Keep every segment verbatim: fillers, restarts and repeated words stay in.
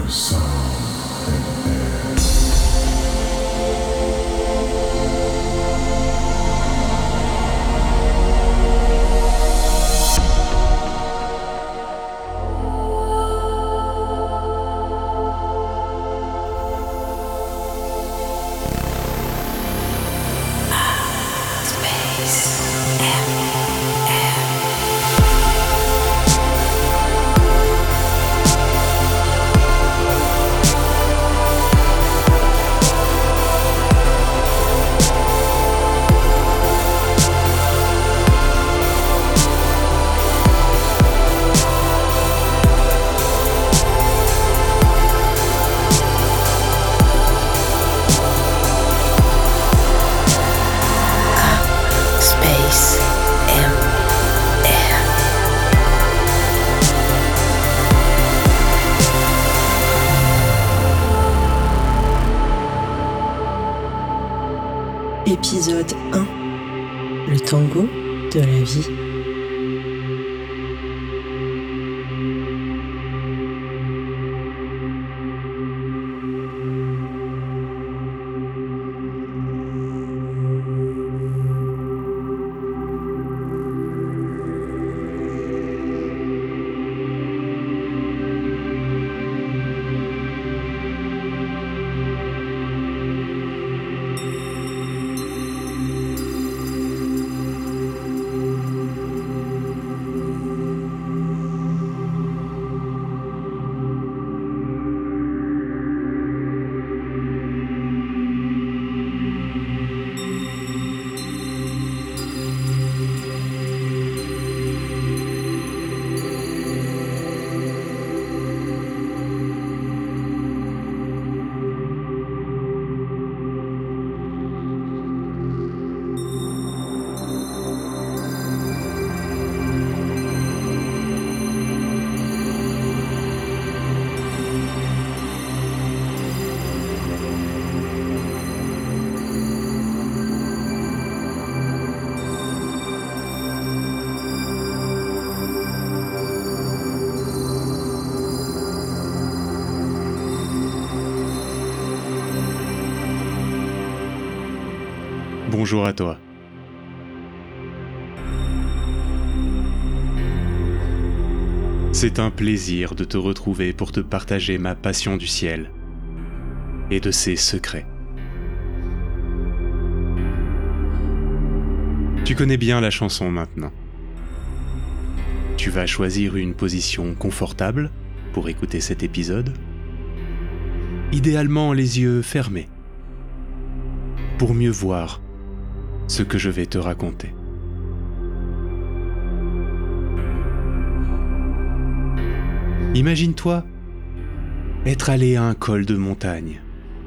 Épisode un. Le tango de la vie. Bonjour à toi. C'est un plaisir de te retrouver pour te partager ma passion du ciel et de ses secrets. Tu connais bien la chanson maintenant. Tu vas choisir une position confortable pour écouter cet épisode, idéalement les yeux fermés, pour mieux voir ce que je vais te raconter. Imagine-toi être allé à un col de montagne.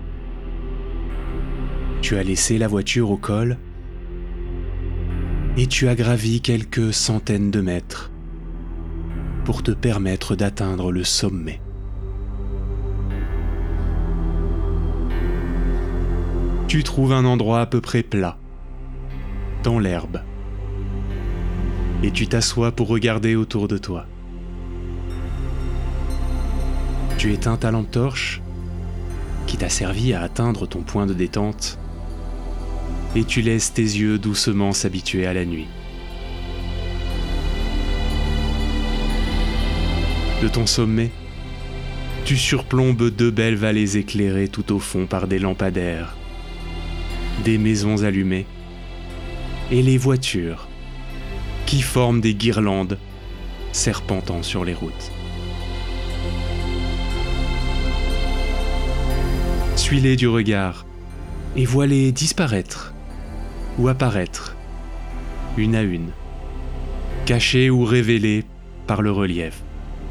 Tu as laissé la voiture au col et tu as gravi quelques centaines de mètres pour te permettre d'atteindre le sommet. Tu trouves un endroit à peu près plat, dans l'herbe, et tu t'assois pour regarder autour de toi. Tu éteins ta lampe torche, qui t'a servi à atteindre ton point de détente, et tu laisses tes yeux doucement s'habituer à la nuit. De ton sommet, tu surplombes deux belles vallées éclairées tout au fond par des lampadaires, des maisons allumées, et les voitures qui forment des guirlandes serpentant sur les routes. Suis-les du regard et vois-les disparaître ou apparaître, une à une, cachées ou révélées par le relief.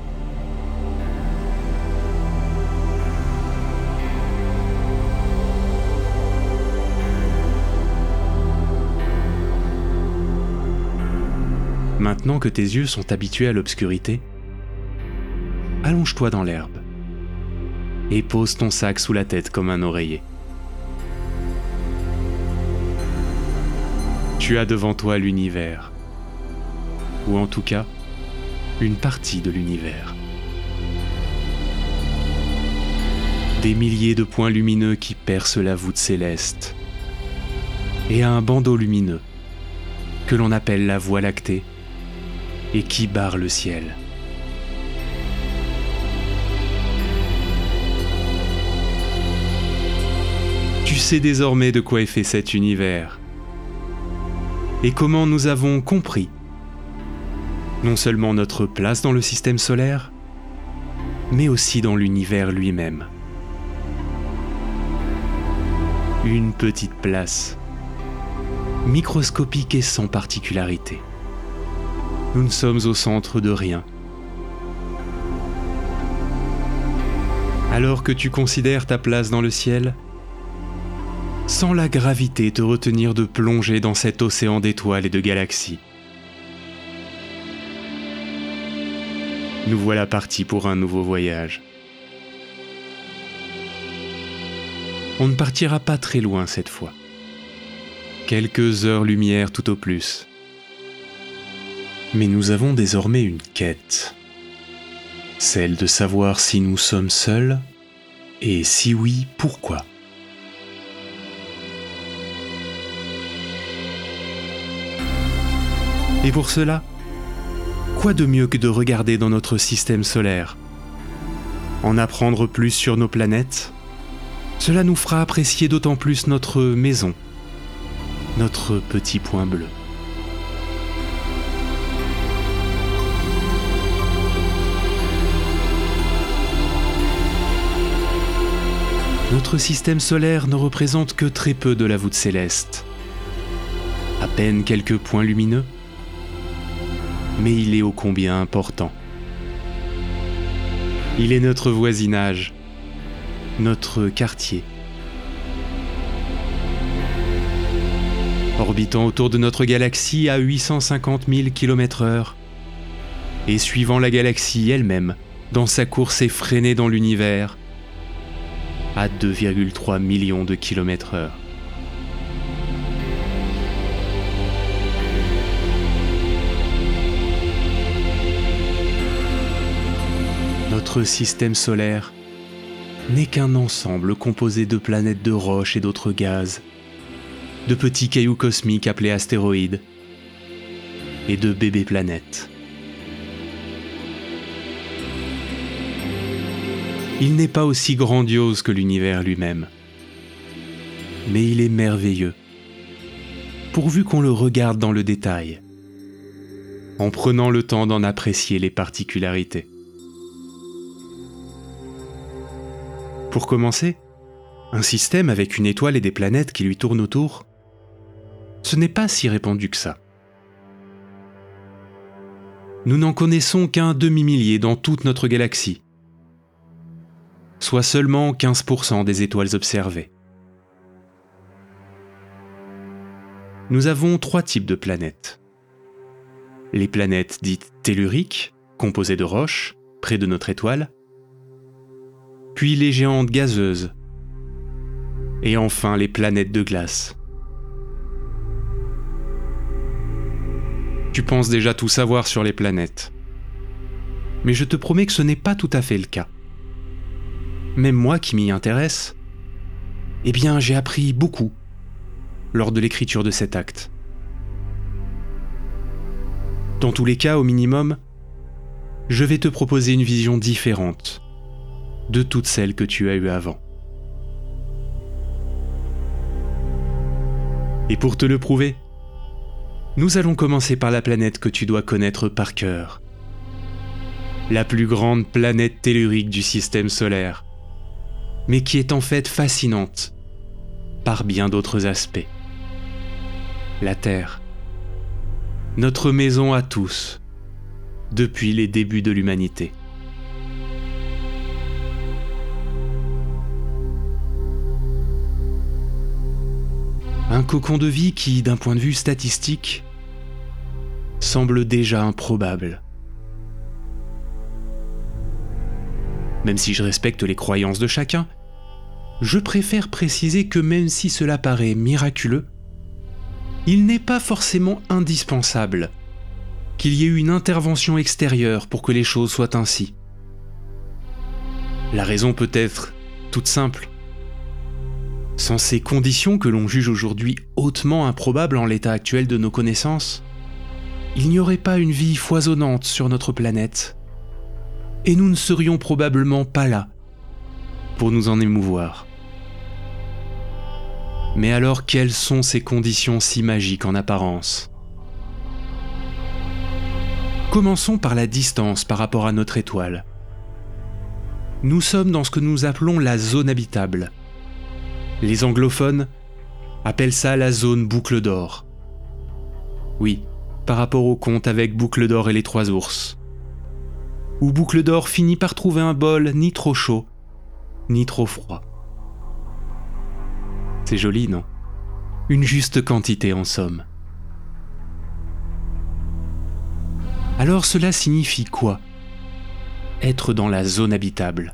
Maintenant que tes yeux sont habitués à l'obscurité, allonge-toi dans l'herbe et pose ton sac sous la tête comme un oreiller. Tu as devant toi l'univers, ou en tout cas, une partie de l'univers. des milliers de points lumineux qui percent la voûte céleste, et un bandeau lumineux que l'on appelle la Voie lactée et qui barre le ciel. Tu sais désormais de quoi est fait cet univers et comment nous avons compris non seulement notre place dans le système solaire, mais aussi dans l'univers lui-même. Une petite place, microscopique et sans particularité. Nous ne sommes au centre de rien. Alors que tu considères ta place dans le ciel, sans la gravité te retenir de plonger dans cet océan d'étoiles et de galaxies. Nous voilà partis pour un nouveau voyage. On ne partira pas très loin cette fois. Quelques heures-lumière tout au plus. Mais nous avons désormais une quête. Celle de savoir si nous sommes seuls, et si oui, pourquoi. Et pour cela, quoi de mieux que de regarder dans notre système solaire? En apprendre plus sur nos planètes? Cela nous fera apprécier d'autant plus notre maison, notre petit point bleu. Notre système solaire ne représente que très peu de la voûte céleste. À peine quelques points lumineux, mais il est ô combien important. Il est notre voisinage, notre quartier. Orbitant autour de notre galaxie à huit cent cinquante mille kilomètres heure et suivant la galaxie elle-même dans sa course effrénée dans l'univers à deux virgule trois millions de kilomètres heure. Notre système solaire n'est qu'un ensemble composé de planètes de roches et d'autres gaz, de petits cailloux cosmiques appelés astéroïdes, et de bébés planètes. Il n'est pas aussi grandiose que l'univers lui-même, mais il est merveilleux, pourvu qu'on le regarde dans le détail, en prenant le temps d'en apprécier les particularités. Pour commencer, un système avec une étoile et des planètes qui lui tournent autour, ce n'est pas si répandu que ça. Nous n'en connaissons qu'un demi-millier dans toute notre galaxie, soit seulement quinze pour cent des étoiles observées. Nous avons trois types de planètes. Les planètes dites telluriques, composées de roches, près de notre étoile, puis les géantes gazeuses, et enfin les planètes de glace. Tu penses déjà tout savoir sur les planètes, mais je te promets que ce n'est pas tout à fait le cas. Même moi qui m'y intéresse, eh bien j'ai appris beaucoup lors de l'écriture de cet acte. Dans tous les cas, au minimum, je vais te proposer une vision différente de toutes celles que tu as eues avant. Et pour te le prouver, nous allons commencer par la planète que tu dois connaître par cœur. La plus grande planète tellurique du système solaire, mais qui est en fait fascinante par bien d'autres aspects. La Terre, notre maison à tous, depuis les débuts de l'humanité. Un cocon de vie qui, d'un point de vue statistique, semble déjà improbable. Même si je respecte les croyances de chacun, je préfère préciser que même si cela paraît miraculeux, il n'est pas forcément indispensable qu'il y ait eu une intervention extérieure pour que les choses soient ainsi. La raison peut être toute simple. Sans ces conditions que l'on juge aujourd'hui hautement improbables en l'état actuel de nos connaissances, il n'y aurait pas une vie foisonnante sur notre planète, et nous ne serions probablement pas là pour nous en émouvoir. Mais alors, quelles sont ces conditions si magiques en apparence ? Commençons par la distance par rapport à notre étoile. Nous sommes dans ce que nous appelons la zone habitable. Les anglophones appellent ça la zone boucle d'or. Oui, par rapport au conte avec Boucle d'or et les trois ours. Où Boucle d'or finit par trouver un bol ni trop chaud, ni trop froid. C'est joli, non ? Une juste quantité en somme. Alors cela signifie quoi ? Être dans la zone habitable.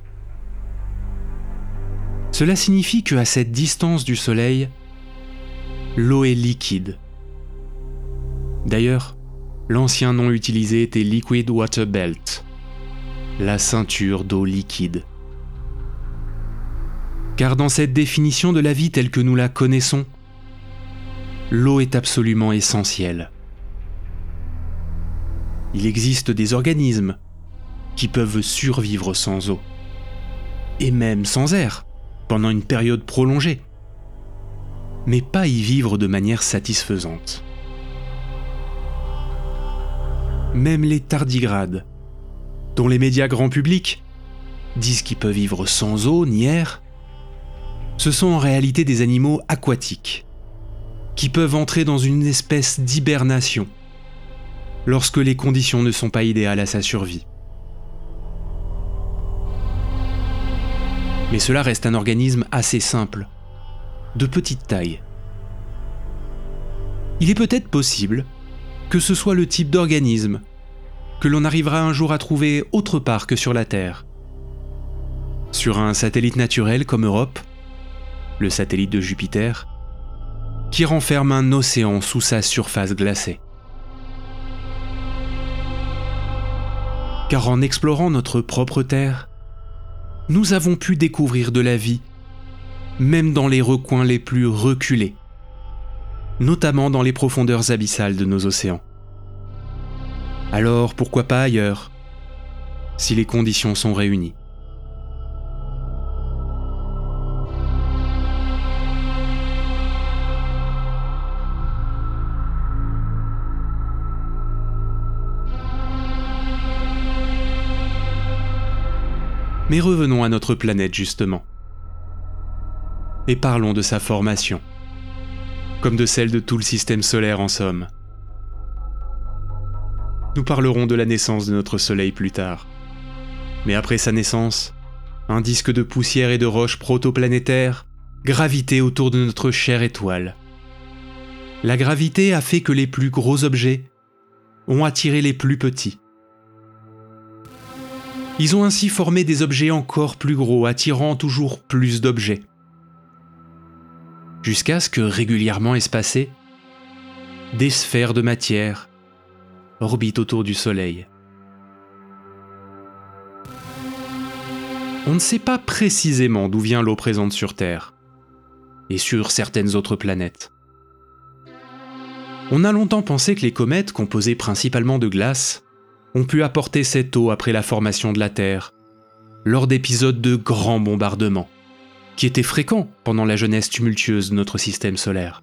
Cela signifie qu'à cette distance du Soleil, l'eau est liquide. D'ailleurs, l'ancien nom utilisé était Liquid Water Belt, la ceinture d'eau liquide. Car dans cette définition de la vie telle que nous la connaissons, l'eau est absolument essentielle. Il existe des organismes qui peuvent survivre sans eau, et même sans air, pendant une période prolongée, mais pas y vivre de manière satisfaisante. Même les tardigrades, dont les médias grand public disent qu'ils peuvent vivre sans eau ni air, ce sont en réalité des animaux aquatiques, qui peuvent entrer dans une espèce d'hibernation lorsque les conditions ne sont pas idéales à sa survie. Mais cela reste un organisme assez simple, de petite taille. Il est peut-être possible que ce soit le type d'organisme que l'on arrivera un jour à trouver autre part que sur la Terre. Sur un satellite naturel comme Europe, le satellite de Jupiter, qui renferme un océan sous sa surface glacée. Car en explorant notre propre Terre, nous avons pu découvrir de la vie, même dans les recoins les plus reculés, notamment dans les profondeurs abyssales de nos océans. Alors pourquoi pas ailleurs, si les conditions sont réunies ? Mais revenons à notre planète justement. Et parlons de sa formation, comme de celle de tout le système solaire en somme. Nous parlerons de la naissance de notre Soleil plus tard. Mais après sa naissance, un disque de poussière et de roches protoplanétaires gravitait autour de notre chère étoile. La gravité a fait que les plus gros objets ont attiré les plus petits. Ils ont ainsi formé des objets encore plus gros, attirant toujours plus d'objets. Jusqu'à ce que, régulièrement espacées, des sphères de matière orbitent autour du Soleil. On ne sait pas précisément d'où vient l'eau présente sur Terre, et sur certaines autres planètes. On a longtemps pensé que les comètes, composées principalement de glace, ont pu apporter cette eau après la formation de la Terre, lors d'épisodes de grands bombardements, qui étaient fréquents pendant la jeunesse tumultueuse de notre système solaire.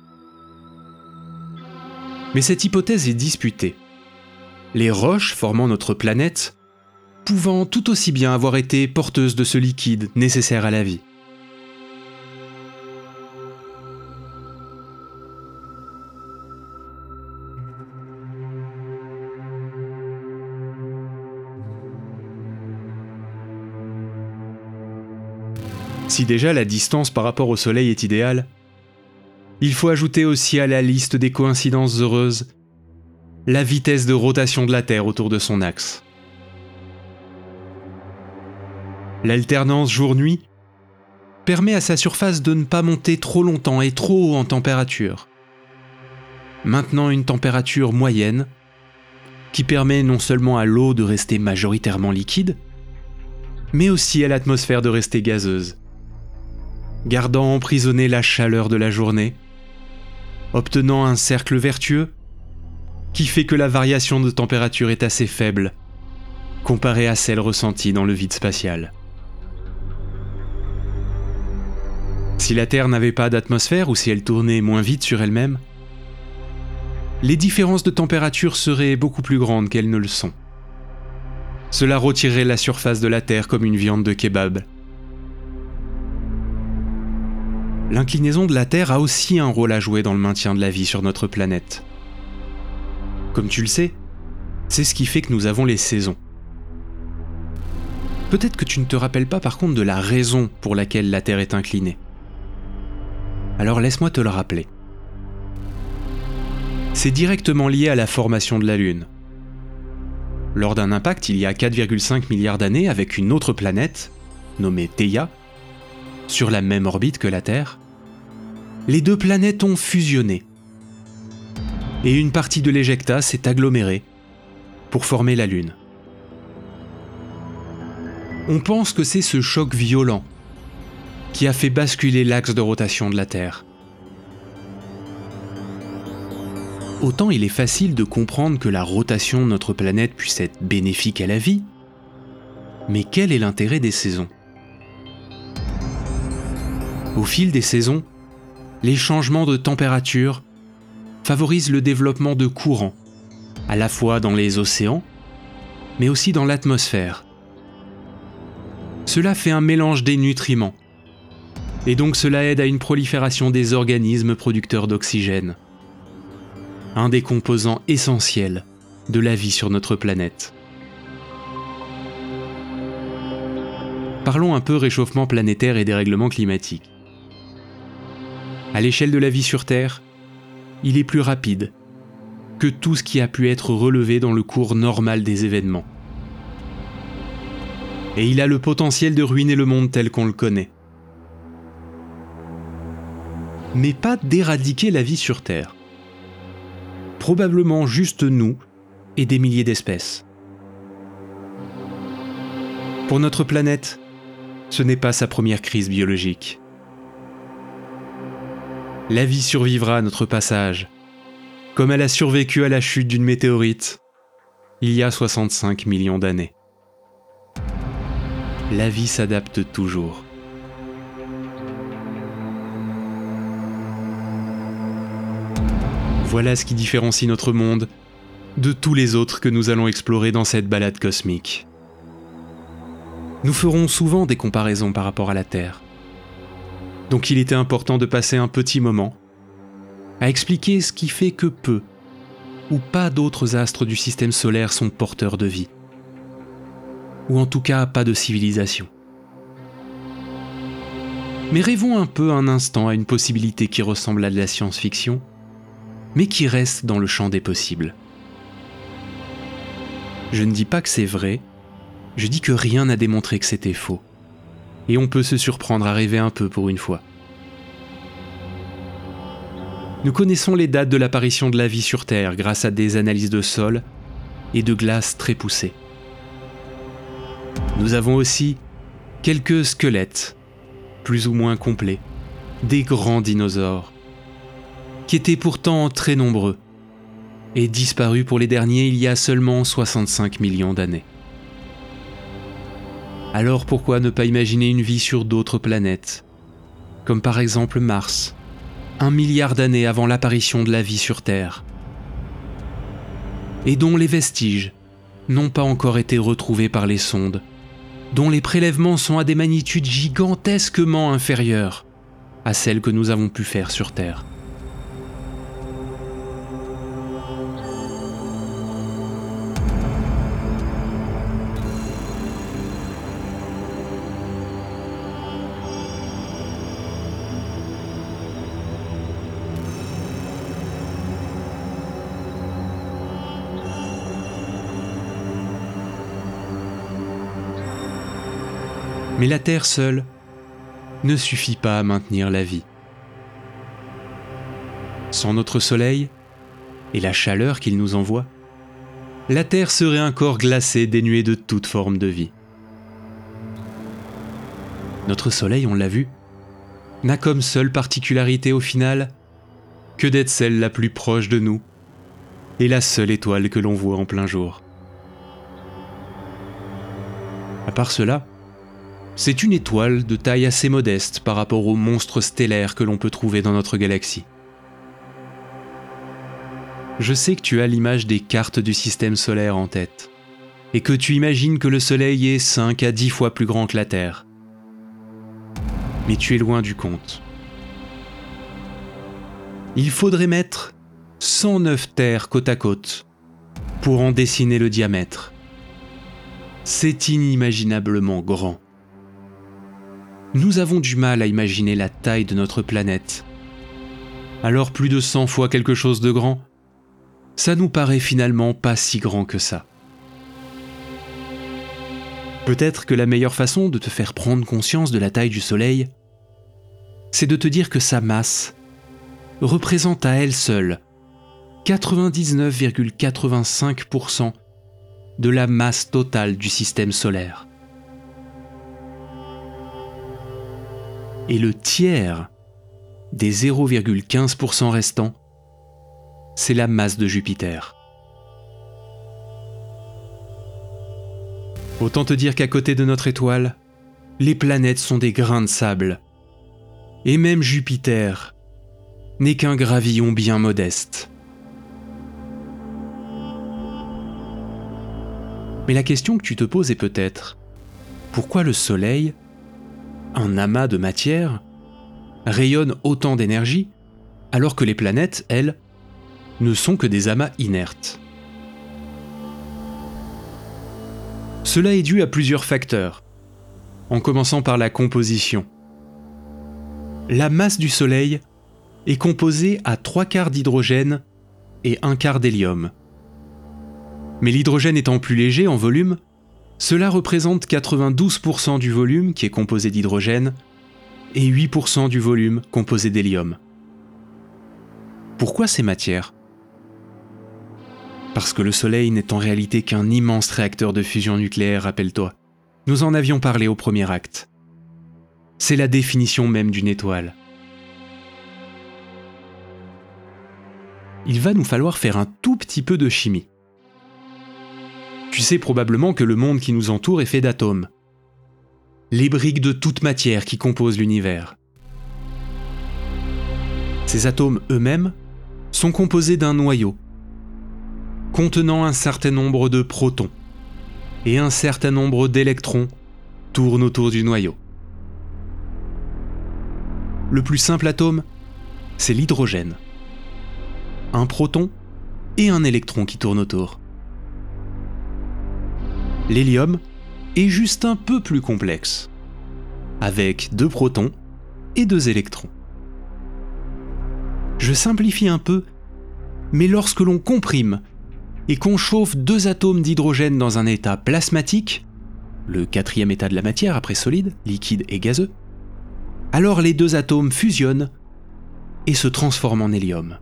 Mais cette hypothèse est disputée, les roches formant notre planète pouvant tout aussi bien avoir été porteuses de ce liquide nécessaire à la vie. Si déjà la distance par rapport au Soleil est idéale, il faut ajouter aussi à la liste des coïncidences heureuses la vitesse de rotation de la Terre autour de son axe. L'alternance jour-nuit permet à sa surface de ne pas monter trop longtemps et trop haut en température, maintenant une température moyenne qui permet non seulement à l'eau de rester majoritairement liquide, mais aussi à l'atmosphère de rester gazeuse, gardant emprisonnée la chaleur de la journée, obtenant un cercle vertueux qui fait que la variation de température est assez faible comparée à celle ressentie dans le vide spatial. Si la Terre n'avait pas d'atmosphère ou si elle tournait moins vite sur elle-même, les différences de température seraient beaucoup plus grandes qu'elles ne le sont. Cela rôtirait la surface de la Terre comme une viande de kebab. L'inclinaison de la Terre a aussi un rôle à jouer dans le maintien de la vie sur notre planète. Comme tu le sais, c'est ce qui fait que nous avons les saisons. Peut-être que tu ne te rappelles pas par contre de la raison pour laquelle la Terre est inclinée. Alors laisse-moi te le rappeler. C'est directement lié à la formation de la Lune. Lors d'un impact il y a quatre virgule cinq milliards d'années avec une autre planète, nommée Theia, sur la même orbite que la Terre, les deux planètes ont fusionné. Et une partie de l'éjecta s'est agglomérée pour former la Lune. On pense que c'est ce choc violent qui a fait basculer l'axe de rotation de la Terre. Autant il est facile de comprendre que la rotation de notre planète puisse être bénéfique à la vie, mais quel est l'intérêt des saisons ? Au fil des saisons, les changements de température favorisent le développement de courants, à la fois dans les océans, mais aussi dans l'atmosphère. Cela fait un mélange des nutriments, et donc cela aide à une prolifération des organismes producteurs d'oxygène, un des composants essentiels de la vie sur notre planète. Parlons un peu réchauffement planétaire et dérèglement climatique. À l'échelle de la vie sur Terre, il est plus rapide que tout ce qui a pu être relevé dans le cours normal des événements. Et il a le potentiel de ruiner le monde tel qu'on le connaît. Mais pas d'éradiquer la vie sur Terre. Probablement juste nous et des milliers d'espèces. Pour notre planète, ce n'est pas sa première crise biologique. La vie survivra à notre passage, comme elle a survécu à la chute d'une météorite, il y a soixante-cinq millions d'années. La vie s'adapte toujours. Voilà ce qui différencie notre monde de tous les autres que nous allons explorer dans cette balade cosmique. Nous ferons souvent des comparaisons par rapport à la Terre. Donc il était important de passer un petit moment à expliquer ce qui fait que peu ou pas d'autres astres du système solaire sont porteurs de vie. Ou en tout cas pas de civilisation. Mais rêvons un peu un instant à une possibilité qui ressemble à de la science-fiction, mais qui reste dans le champ des possibles. Je ne dis pas que c'est vrai, je dis que rien n'a démontré que c'était faux. Et on peut se surprendre à rêver un peu pour une fois. Nous connaissons les dates de l'apparition de la vie sur Terre grâce à des analyses de sol et de glace très poussées. Nous avons aussi quelques squelettes, plus ou moins complets, des grands dinosaures, qui étaient pourtant très nombreux, et disparus pour les derniers il y a seulement soixante-cinq millions d'années. Alors pourquoi ne pas imaginer une vie sur d'autres planètes, comme par exemple Mars, un milliard d'années avant l'apparition de la vie sur Terre, et dont les vestiges n'ont pas encore été retrouvés par les sondes, dont les prélèvements sont à des magnitudes gigantesquement inférieures à celles que nous avons pu faire sur Terre. Mais la Terre seule ne suffit pas à maintenir la vie. Sans notre Soleil et la chaleur qu'il nous envoie, la Terre serait un corps glacé dénué de toute forme de vie. Notre Soleil, on l'a vu, n'a comme seule particularité au final que d'être celle la plus proche de nous et la seule étoile que l'on voit en plein jour. À part cela, c'est une étoile de taille assez modeste par rapport aux monstres stellaires que l'on peut trouver dans notre galaxie. Je sais que tu as l'image des cartes du système solaire en tête, et que tu imagines que le Soleil est cinq à dix fois plus grand que la Terre. Mais tu es loin du compte. Il faudrait mettre cent neuf terres côte à côte pour en dessiner le diamètre. C'est inimaginablement grand. Nous avons du mal à imaginer la taille de notre planète. Alors plus de cent fois quelque chose de grand, ça nous paraît finalement pas si grand que ça. Peut-être que la meilleure façon de te faire prendre conscience de la taille du Soleil, c'est de te dire que sa masse représente à elle seule quatre-vingt-dix-neuf virgule quatre-vingt-cinq pour cent de la masse totale du système solaire. Et le tiers des zéro virgule quinze pour cent restants, c'est la masse de Jupiter. Autant te dire qu'à côté de notre étoile, les planètes sont des grains de sable. Et même Jupiter n'est qu'un gravillon bien modeste. Mais la question que tu te poses est peut-être, pourquoi le Soleil, un amas de matière, rayonne autant d'énergie alors que les planètes, elles, ne sont que des amas inertes? Cela est dû à plusieurs facteurs, en commençant par la composition. La masse du Soleil est composée à trois quarts d'hydrogène et un quart d'hélium. Mais l'hydrogène étant plus léger en volume, cela représente quatre-vingt-douze pour cent du volume qui est composé d'hydrogène et huit pour cent du volume composé d'hélium. Pourquoi ces matières ? Parce que le Soleil n'est en réalité qu'un immense réacteur de fusion nucléaire, rappelle-toi. Nous en avions parlé au premier acte. C'est la définition même d'une étoile. Il va nous falloir faire un tout petit peu de chimie. Tu sais probablement que le monde qui nous entoure est fait d'atomes. Les briques de toute matière qui composent l'univers. Ces atomes eux-mêmes sont composés d'un noyau, contenant un certain nombre de protons, et un certain nombre d'électrons tournent autour du noyau. Le plus simple atome, c'est l'hydrogène. Un proton et un électron qui tournent autour. L'hélium est juste un peu plus complexe, avec deux protons et deux électrons. Je simplifie un peu, mais lorsque l'on comprime et qu'on chauffe deux atomes d'hydrogène dans un état plasmatique, le quatrième état de la matière après solide, liquide et gazeux, alors les deux atomes fusionnent et se transforment en hélium.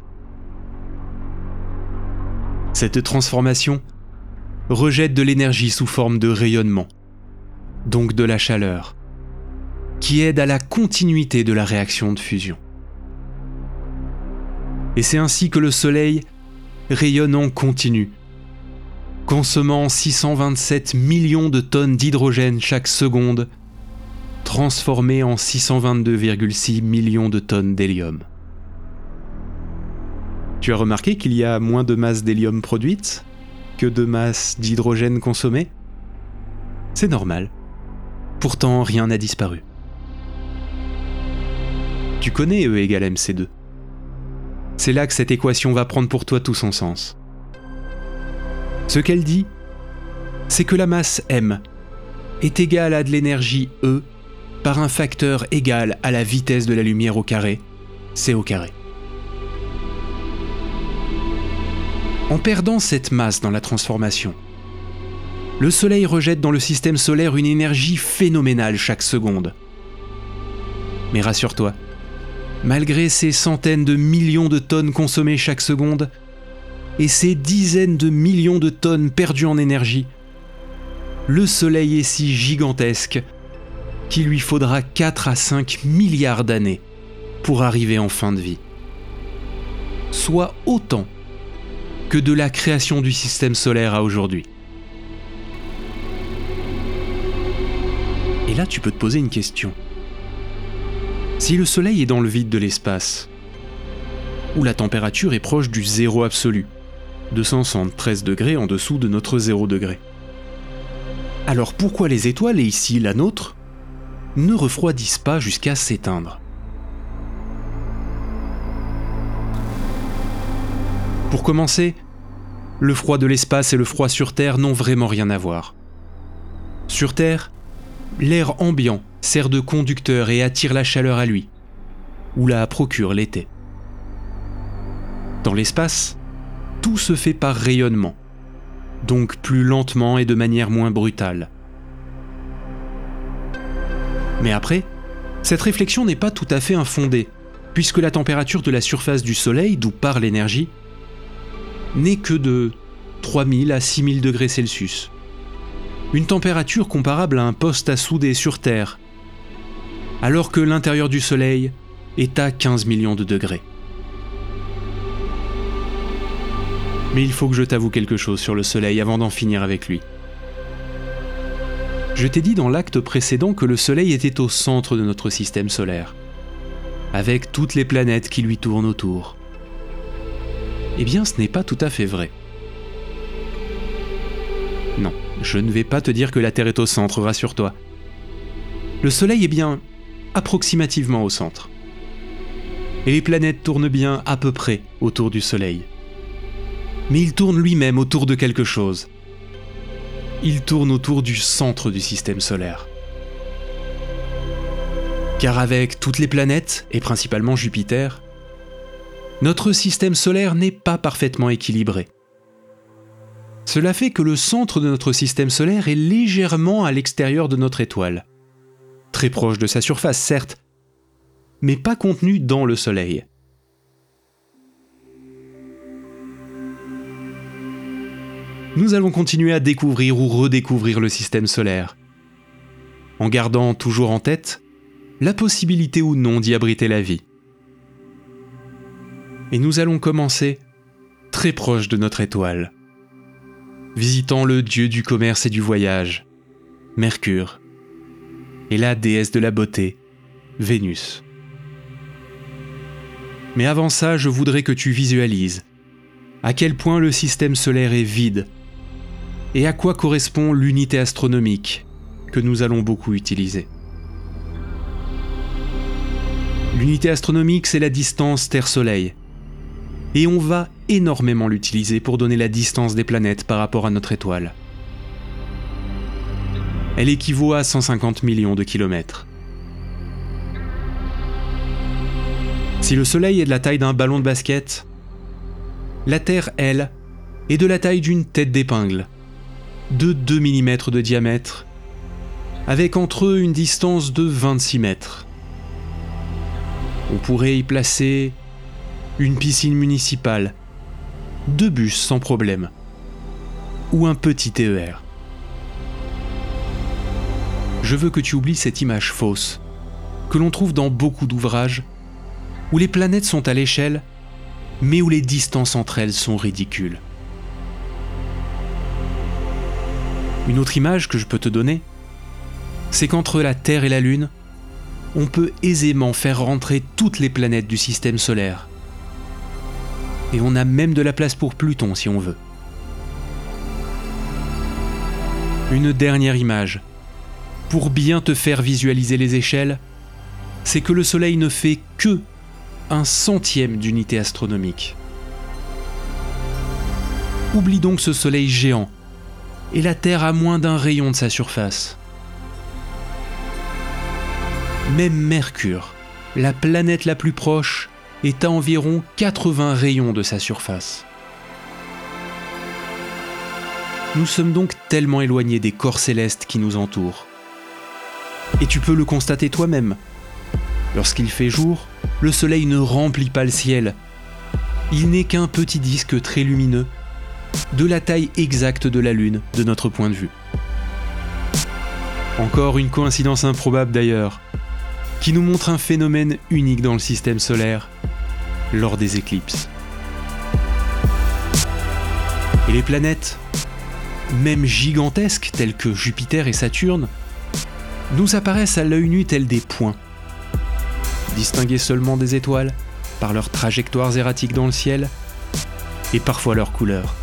Cette transformation rejette de l'énergie sous forme de rayonnement, donc de la chaleur, qui aide à la continuité de la réaction de fusion. Et c'est ainsi que le Soleil rayonne en continu, consommant six cent vingt-sept millions de tonnes d'hydrogène chaque seconde, transformé en six cent vingt-deux virgule six millions de tonnes d'hélium. Tu as remarqué qu'il y a moins de masse d'hélium produite que de masse d'hydrogène consommée ? C'est normal. Pourtant, rien n'a disparu. Tu connais E égale M C deux. C'est là que cette équation va prendre pour toi tout son sens. Ce qu'elle dit, c'est que la masse M est égale à de l'énergie E par un facteur égal à la vitesse de la lumière au carré, c au carré. En perdant cette masse dans la transformation, le Soleil rejette dans le système solaire une énergie phénoménale chaque seconde. Mais rassure-toi, malgré ces centaines de millions de tonnes consommées chaque seconde, et ces dizaines de millions de tonnes perdues en énergie, le Soleil est si gigantesque qu'il lui faudra quatre à cinq milliards d'années pour arriver en fin de vie. Soit autant que de la création du système solaire à aujourd'hui. Et là, tu peux te poser une question. Si le Soleil est dans le vide de l'espace, où la température est proche du zéro absolu, deux cent soixante-treize degrés en dessous de notre zéro degré, alors pourquoi les étoiles, et ici la nôtre, ne refroidissent pas jusqu'à s'éteindre? Pour commencer, le froid de l'espace et le froid sur Terre n'ont vraiment rien à voir. Sur Terre, l'air ambiant sert de conducteur et attire la chaleur à lui, ou la procure l'été. Dans l'espace, tout se fait par rayonnement, donc plus lentement et de manière moins brutale. Mais après, cette réflexion n'est pas tout à fait infondée, puisque la température de la surface du Soleil, d'où part l'énergie, n'est que de trois mille à six mille degrés Celsius. Une température comparable à un poste à souder sur Terre, alors que l'intérieur du Soleil est à quinze millions de degrés. Mais il faut que je t'avoue quelque chose sur le Soleil avant d'en finir avec lui. Je t'ai dit dans l'acte précédent que le Soleil était au centre de notre système solaire, avec toutes les planètes qui lui tournent autour. Eh bien, ce n'est pas tout à fait vrai. Non, je ne vais pas te dire que la Terre est au centre, rassure-toi. Le Soleil est bien approximativement au centre. Et les planètes tournent bien à peu près autour du Soleil. Mais il tourne lui-même autour de quelque chose. Il tourne autour du centre du système solaire. Car avec toutes les planètes, et principalement Jupiter, notre système solaire n'est pas parfaitement équilibré. Cela fait que le centre de notre système solaire est légèrement à l'extérieur de notre étoile. Très proche de sa surface, certes, mais pas contenu dans le Soleil. Nous allons continuer à découvrir ou redécouvrir le système solaire, en gardant toujours en tête la possibilité ou non d'y abriter la vie. Et nous allons commencer très proche de notre étoile, visitant le dieu du commerce et du voyage, Mercure, et la déesse de la beauté, Vénus. Mais avant ça, je voudrais que tu visualises à quel point le système solaire est vide et à quoi correspond l'unité astronomique que nous allons beaucoup utiliser. L'unité astronomique, c'est la distance Terre-Soleil. Et on va énormément l'utiliser pour donner la distance des planètes par rapport à notre étoile. Elle équivaut à cent cinquante millions de kilomètres. Si le Soleil est de la taille d'un ballon de basket, la Terre, elle, est de la taille d'une tête d'épingle, de deux millimètres de diamètre, avec entre eux une distance de vingt-six mètres. On pourrait y placer une piscine municipale, deux bus sans problème, ou un petit T E R. Je veux que tu oublies cette image fausse, que l'on trouve dans beaucoup d'ouvrages, où les planètes sont à l'échelle, mais où les distances entre elles sont ridicules. Une autre image que je peux te donner, c'est qu'entre la Terre et la Lune, on peut aisément faire rentrer toutes les planètes du système solaire. Et on a même de la place pour Pluton si on veut. Une dernière image, pour bien te faire visualiser les échelles, c'est que le Soleil ne fait que un centième d'unité astronomique. Oublie donc ce Soleil géant, et la Terre a moins d'un rayon de sa surface. Même Mercure, la planète la plus proche, est à environ quatre-vingts rayons de sa surface. Nous sommes donc tellement éloignés des corps célestes qui nous entourent. Et tu peux le constater toi-même. Lorsqu'il fait jour, le Soleil ne remplit pas le ciel. Il n'est qu'un petit disque très lumineux, de la taille exacte de la Lune de notre point de vue. Encore une coïncidence improbable d'ailleurs, qui nous montre un phénomène unique dans le système solaire, lors des éclipses. Et les planètes, même gigantesques telles que Jupiter et Saturne, nous apparaissent à l'œil nu tels des points, distingués seulement des étoiles par leurs trajectoires erratiques dans le ciel et parfois leurs couleurs.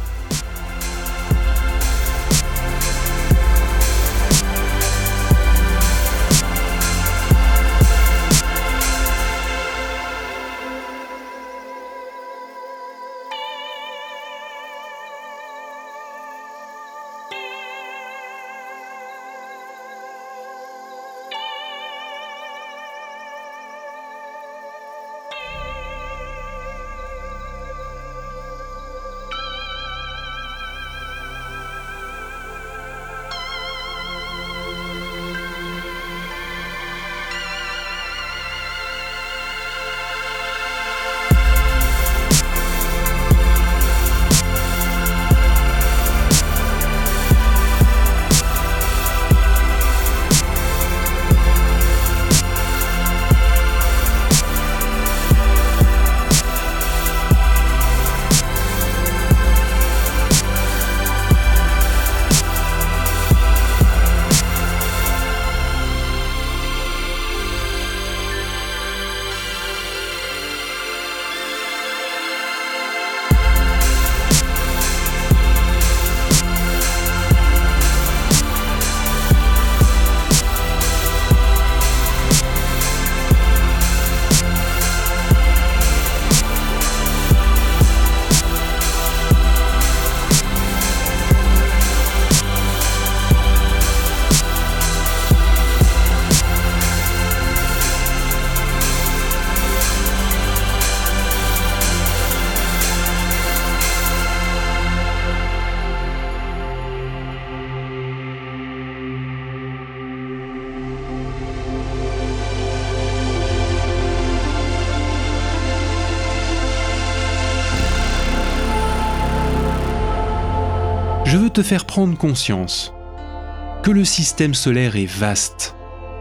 Je veux te faire prendre conscience que le système solaire est vaste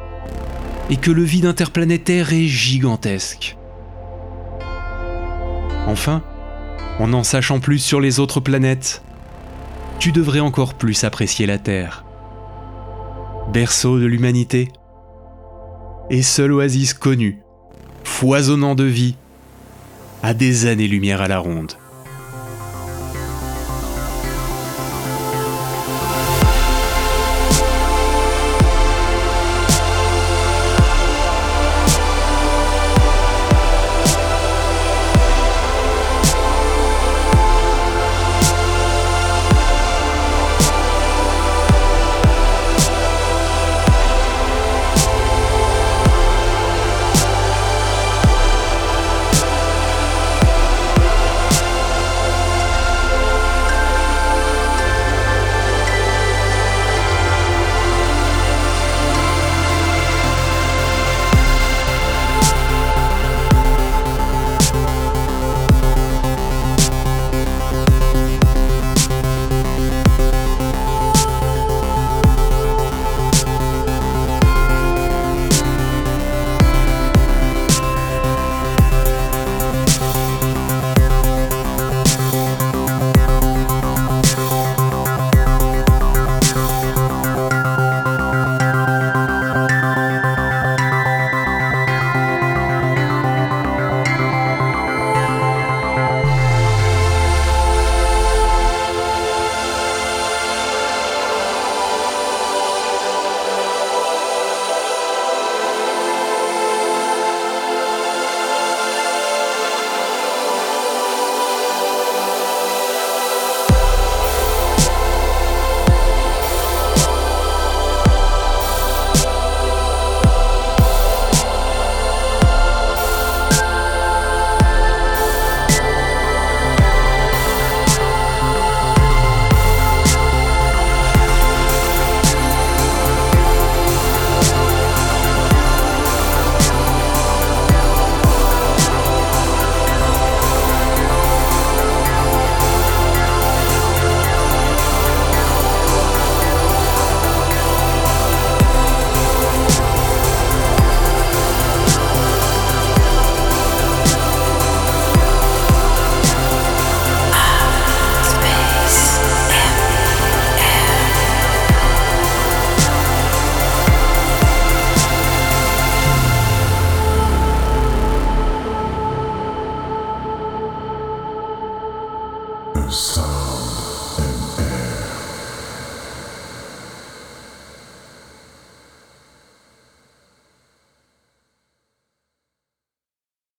et que le vide interplanétaire est gigantesque. Enfin, en en sachant plus sur les autres planètes, tu devrais encore plus apprécier la Terre, berceau de l'humanité et seule oasis connue, foisonnant de vie, à des années-lumière à la ronde.